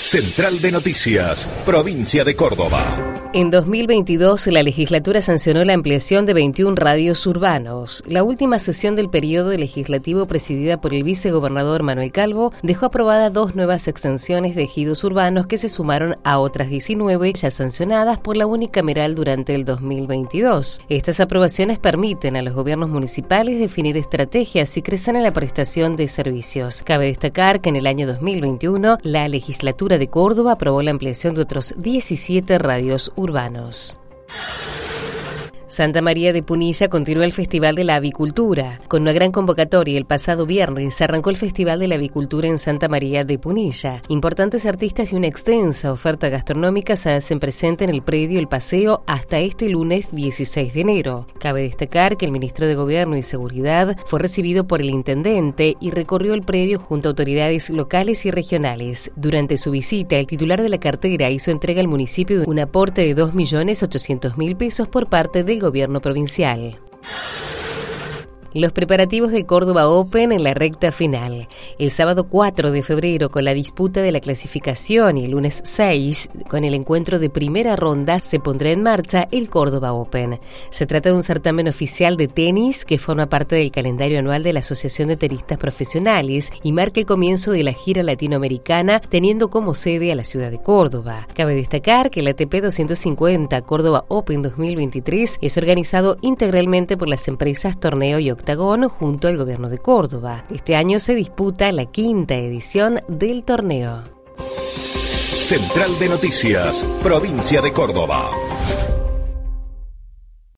Central de Noticias, Provincia de Córdoba. En 2022, la legislatura sancionó la ampliación de 21 radios urbanos. La última sesión del periodo legislativo, presidida por el vicegobernador Manuel Calvo, dejó aprobada 2 nuevas extensiones de ejidos urbanos que se sumaron a otras 19 ya sancionadas por la unicameral durante el 2022. Estas aprobaciones permiten a los gobiernos municipales definir estrategias y crecer en la prestación de servicios. Cabe destacar que en el año 2021, la legislatura de Córdoba aprobó la ampliación de otros 17 radios urbanos. Santa María de Punilla continúa el Festival de la Avicultura. Con una gran convocatoria, el pasado viernes se arrancó el Festival de la Avicultura en Santa María de Punilla. Importantes artistas y una extensa oferta gastronómica se hacen presente en el predio El Paseo hasta este lunes 16 de enero. Cabe destacar que el ministro de Gobierno y Seguridad fue recibido por el intendente y recorrió el predio junto a autoridades locales y regionales. Durante su visita, el titular de la cartera hizo entrega al municipio de un aporte de 2.800.000 pesos por parte del gobierno provincial. Los preparativos del Córdoba Open en la recta final. El sábado 4 de febrero, con la disputa de la clasificación, y el lunes 6, con el encuentro de primera ronda, se pondrá en marcha el Córdoba Open. Se trata de un certamen oficial de tenis que forma parte del calendario anual de la Asociación de Tenistas Profesionales y marca el comienzo de la gira latinoamericana, teniendo como sede a la ciudad de Córdoba. Cabe destacar que el ATP 250 Córdoba Open 2023 es organizado integralmente por las empresas Torneo y Octagón junto al gobierno de Córdoba. Este año se disputa la 5ª edición del torneo. Central de Noticias, Provincia de Córdoba.